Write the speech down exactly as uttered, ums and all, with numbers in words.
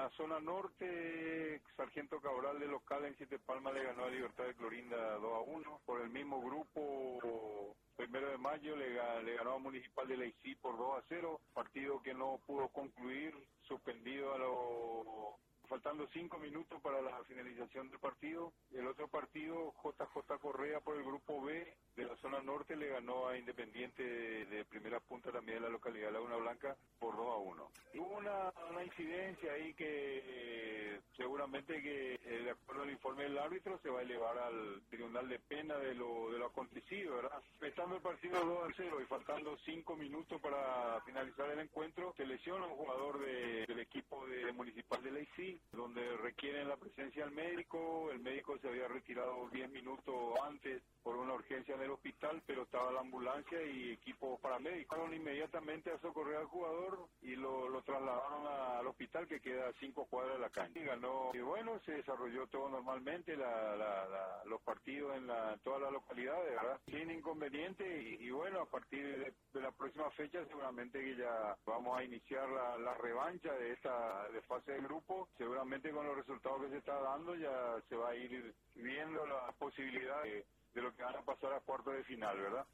la zona norte, Sargento Cabral de local en Siete Palmas le ganó a Libertad de Clorinda dos a uno. Por el mismo grupo, Primero de Mayo le, le ganó a Municipal de Leicí por dos a cero, partido que no pudo concluir, suspendido a lo... faltando cinco minutos para la finalización del partido. El otro partido, J J Correa por el grupo B de la zona norte le ganó a Independiente de, de primera punta también de la localidad de Laguna Blanca por dos a uno. Hubo una, una incidencia ahí que eh, seguramente que eh, de acuerdo al informe del árbitro se va a elevar al tribunal de pena de lo, de lo acontecido, ¿verdad? Empezando el partido dos a cero y faltando cinco minutos para finalizar el encuentro, se lesiona un jugador de, del equipo de Municipal de Leicí, donde requieren la presencia del médico. El médico se había retirado diez minutos antes por una urgencia en el hospital, pero estaba la ambulancia y equipos paramédicos. Fueron inmediatamente a socorrer al jugador y lo, lo trasladaron a, al hospital que queda a cinco cuadras de la cancha. Y ganó, y bueno, se desarrolló todo normalmente, la, la, la, los partidos en, la, en todas las localidades, ¿verdad? Sin inconveniente y, y bueno, a partir de, de la próxima fecha seguramente que ya vamos a iniciar la, la revancha de esta de fase de grupo. Seguramente con los resultados que se está dando ya se va a ir viendo la posibilidad de, de lo que van a pasar a cuartos de final, ¿verdad?